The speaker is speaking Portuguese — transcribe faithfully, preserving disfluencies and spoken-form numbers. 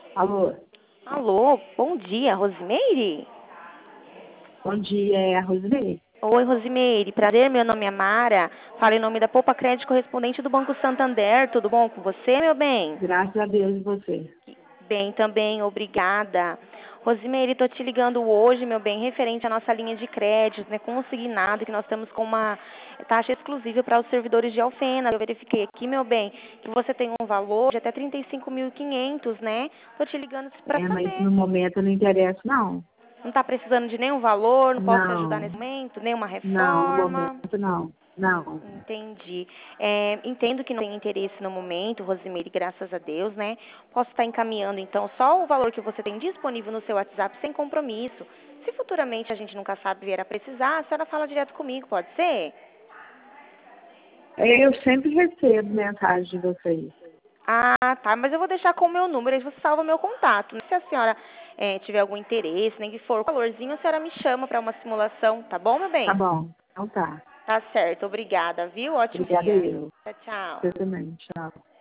Alô, Alô, bom dia, Rosimeire? bom dia, é a Roseli. Oi, Rosimeire, prazer, meu nome é Mara. Falo em nome da Poupa Crédito correspondente do Banco Santander. Tudo bom com você, meu bem? Graças a Deus e você. Bem também, obrigada. Rosimeire, estou te ligando hoje, meu bem, referente à nossa linha de crédito, né, consignado, que nós estamos com uma taxa exclusiva para os servidores de Alfena. Eu verifiquei aqui, meu bem, que você tem um valor de até trinta e cinco mil e quinhentos, né? Estou te ligando para É, mas saber. no momento não interessa, não. Não está precisando de nenhum valor, não posso te ajudar nesse Não, momento, nenhuma não, no reforma. momento não. Não. Entendi. É, entendo que não tem interesse no momento, Rosimeire, graças a Deus, né? Posso estar encaminhando, então, só o valor que você tem disponível no seu WhatsApp sem compromisso. Se futuramente a gente nunca sabe vier a precisar, a senhora fala direto comigo, pode ser? Eu sempre recebo mensagem de vocês. Ah, tá, mas eu vou deixar com o meu número, aí você salva o meu contato. Se a senhora é, tiver algum interesse, nem que for o valorzinho, a senhora me chama para uma simulação, tá bom, meu Tá bem? bom, então tá. Tá certo, obrigada, viu? Ótimo Obrigada dia. eu. Tchau, tchau. Você também, tchau.